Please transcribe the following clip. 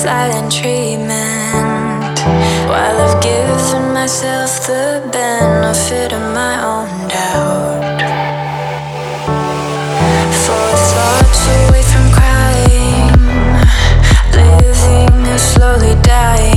silent treatment, while I've given myself the benefit of my own doubt. For thoughts away from crying, living and slowly dying.